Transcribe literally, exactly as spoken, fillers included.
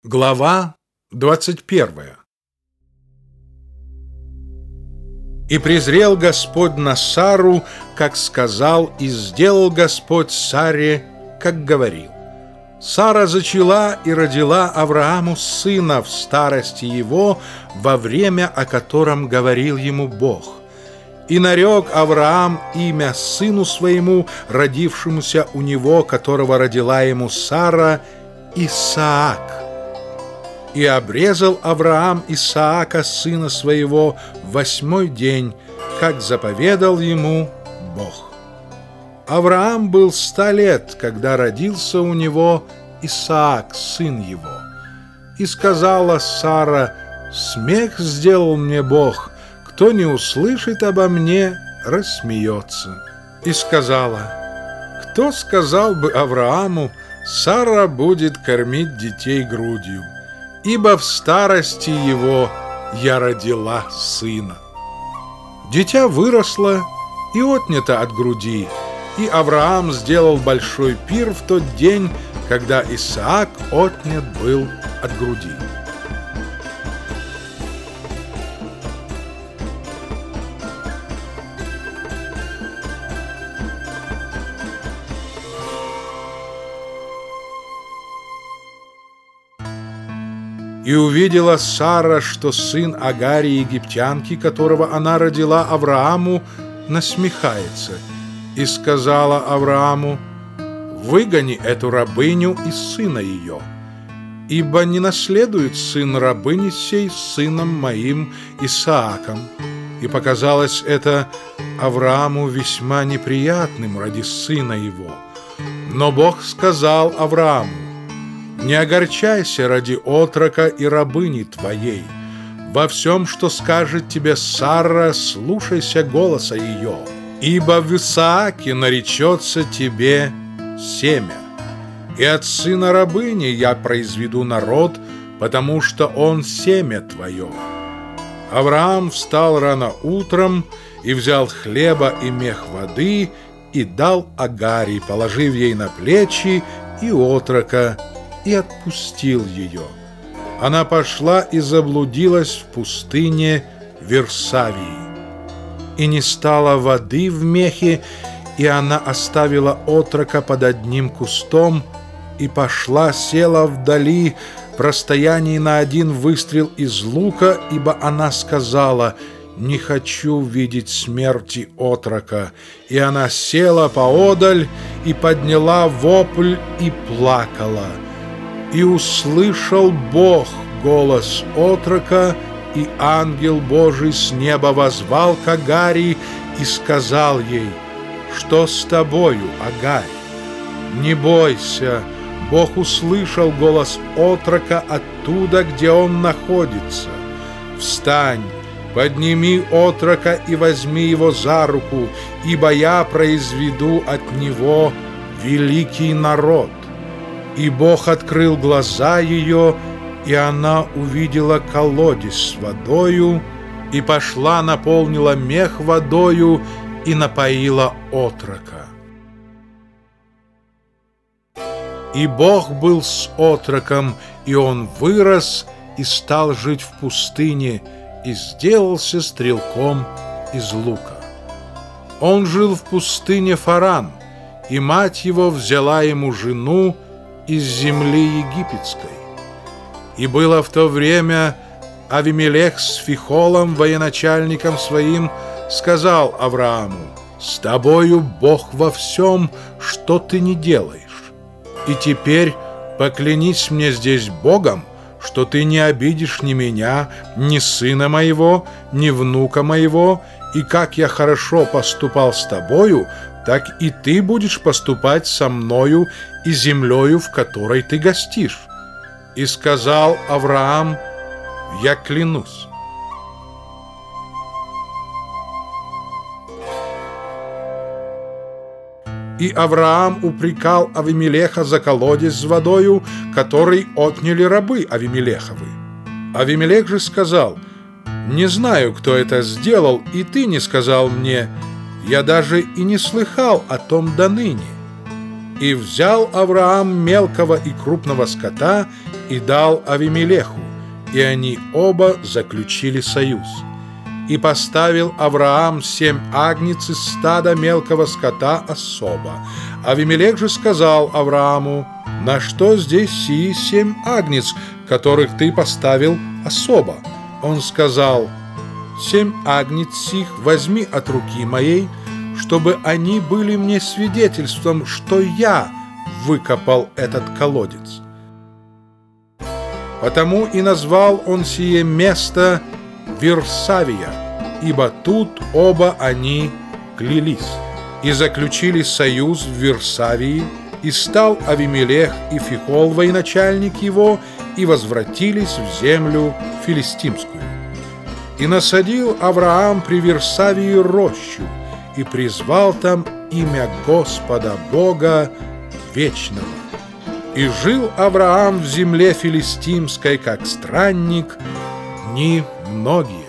Глава двадцать первая. «И презрел Господь на Сару, как сказал, и сделал Господь Саре, как говорил. Сара зачала и родила Аврааму сына в старости его, во время, о котором говорил ему Бог. И нарек Авраам имя сыну своему, родившемуся у него, которого родила ему Сара, Исаак. И обрезал Авраам Исаака, сына своего, в восьмой день, как заповедал ему Бог. Авраам был ста лет, когда родился у него Исаак, сын его. И сказала Сара: «Смех сделал мне Бог, кто не услышит обо мне, рассмеется». И сказала: «Кто сказал бы Аврааму, Сара будет кормить детей грудью? Ибо в старости его я родила сына». Дитя выросло и отнято от груди, и Авраам сделал большой пир в тот день, когда Исаак отнят был от груди. И увидела Сара, что сын Агари египтянки, которого она родила Аврааму, насмехается, и сказала Аврааму: «Выгони эту рабыню и сына ее, ибо не наследует сын рабыни сей сыном моим Исааком». И показалось это Аврааму весьма неприятным ради сына его. Но Бог сказал Аврааму: «Не огорчайся ради отрока и рабыни твоей. Во всем, что скажет тебе Сара, слушайся голоса ее, ибо в Исааке наречется тебе семя. И от сына рабыни я произведу народ, потому что он семя твое». Авраам встал рано утром и взял хлеба и мех воды и дал Агари, положив ей на плечи, и отрока, и отпустил ее. Она пошла и заблудилась в пустыне Версавии. И не стало воды в мехе, и она оставила отрока под одним кустом, и пошла, села вдали, в расстоянии на один выстрел из лука, ибо она сказала: «Не хочу видеть смерти отрока». И она села поодаль, и подняла вопль, и плакала. И услышал Бог голос отрока, и ангел Божий с неба воззвал к Агари и сказал ей: «Что с тобою, Агарь? Не бойся, Бог услышал голос отрока оттуда, где он находится. Встань, подними отрока и возьми его за руку, ибо я произведу от него великий народ». И Бог открыл глаза ее, и она увидела колодец с водою, и пошла, наполнила мех водою и напоила отрока. И Бог был с отроком, и он вырос и стал жить в пустыне, и сделался стрелком из лука. Он жил в пустыне Фаран, и мать его взяла ему жену из земли египетской. И было в то время Авимелех с Фихолом, военачальником своим, сказал Аврааму: «С тобою Бог во всем, что ты не делаешь. И теперь поклянись мне здесь Богом, что ты не обидишь ни меня, ни сына моего, ни внука моего, и как я хорошо поступал с тобою, так и ты будешь поступать со мною и землею, в которой ты гостишь». И сказал Авраам: «Я клянусь». И Авраам упрекал Авимелеха за колодец с водою, который отняли рабы Авимелеховы. Авимелех же сказал: «Не знаю, кто это сделал, и ты не сказал мне. Я даже и не слыхал о том доныне». И взял Авраам мелкого и крупного скота и дал Авимелеху, и они оба заключили союз. И поставил Авраам семь агнец из стада мелкого скота особо. Авимелех же сказал Аврааму: «На что здесь сии семь агнец, которых ты поставил особо?» Он сказал: «Семь агнец сих возьми от руки моей, чтобы они были мне свидетельством, что я выкопал этот колодец». Потому и назвал он сие место Вирсавия, ибо тут оба они клялись. И заключили союз в Вирсавии, и стал Авимелех и Фихол, военачальник его, и возвратились в землю филистимскую. И насадил Авраам при Вирсавии рощу, и призвал там имя Господа Бога Вечного. И жил Авраам в земле филистимской, как странник, дни многие.